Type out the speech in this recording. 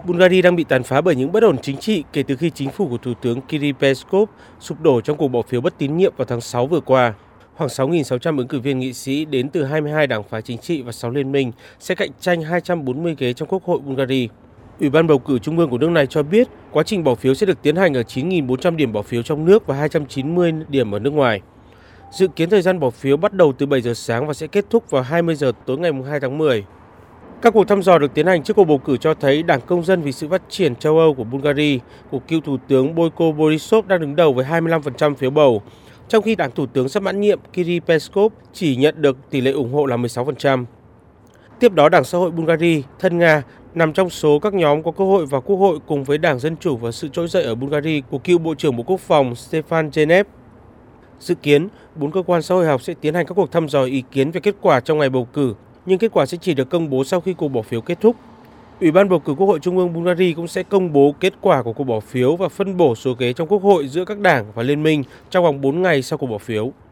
Bulgaria đang bị tàn phá bởi những bất ổn chính trị kể từ khi chính phủ của Thủ tướng Kirill Peskov sụp đổ trong cuộc bỏ phiếu bất tín nhiệm vào tháng 6 vừa qua. Khoảng 6.600 ứng cử viên nghị sĩ đến từ 22 đảng phái chính trị và 6 liên minh sẽ cạnh tranh 240 ghế trong Quốc hội Bulgaria. Ủy ban bầu cử trung ương của nước này cho biết quá trình bỏ phiếu sẽ được tiến hành ở 9.400 điểm bỏ phiếu trong nước và 290 điểm ở nước ngoài. Dự kiến thời gian bỏ phiếu bắt đầu từ 7 giờ sáng và sẽ kết thúc vào 20 giờ tối ngày 2 tháng 10. Các cuộc thăm dò được tiến hành trước cuộc bầu cử cho thấy Đảng Công dân vì sự phát triển châu Âu của Bulgaria của cựu Thủ tướng Boyko Borisov đang đứng đầu với 25% phiếu bầu, trong khi Đảng Thủ tướng sắp mãn nhiệm Kirill Peskov chỉ nhận được tỷ lệ ủng hộ là 16%. Tiếp đó, Đảng Xã hội Bulgaria, thân Nga, nằm trong số các nhóm có cơ hội vào Quốc hội cùng với Đảng Dân Chủ và sự trỗi dậy ở Bulgaria của cựu Bộ trưởng Bộ Quốc phòng Stefan Genev. Dự kiến, 4 cơ quan xã hội học sẽ tiến hành các cuộc thăm dò ý kiến về kết quả trong ngày bầu cử, nhưng kết quả sẽ chỉ được công bố sau khi cuộc bỏ phiếu kết thúc. Ủy ban bầu cử Quốc hội Trung ương Bulgaria cũng sẽ công bố kết quả của cuộc bỏ phiếu và phân bổ số ghế trong Quốc hội giữa các đảng và liên minh trong vòng 4 ngày sau cuộc bỏ phiếu.